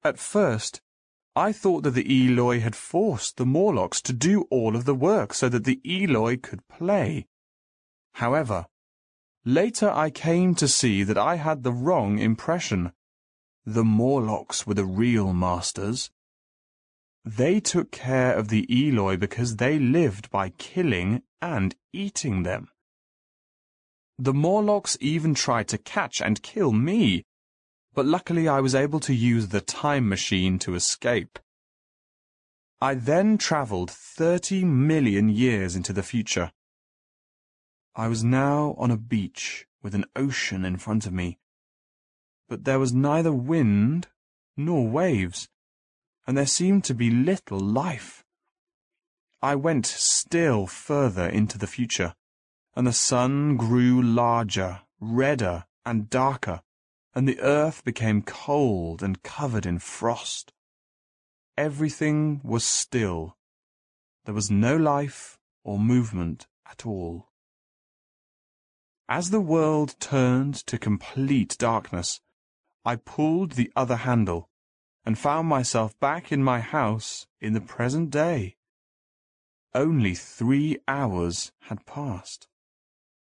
At first, I thought that the Eloi had forced the Morlocks to do all of the work so that the Eloi could play. However, later I came to see that I had the wrong impression. The Morlocks were the real masters. They took care of the Eloi because they lived by killing and eating them. The Morlocks even tried to catch and kill me, but luckily I was able to use the time machine to escape. I then travelled 30 million years into the future. I was now on a beach with an ocean in front of me, but there was neither wind nor waves, and there seemed to be little life. I went still further into the future, and the sun grew larger, redder, and darker, and the earth became cold and covered in frost. Everything was still. There was no life or movement at all. As the world turned to complete darkness, I pulled the other handle and found myself back in my house in the present day. Only 3 hours had passed.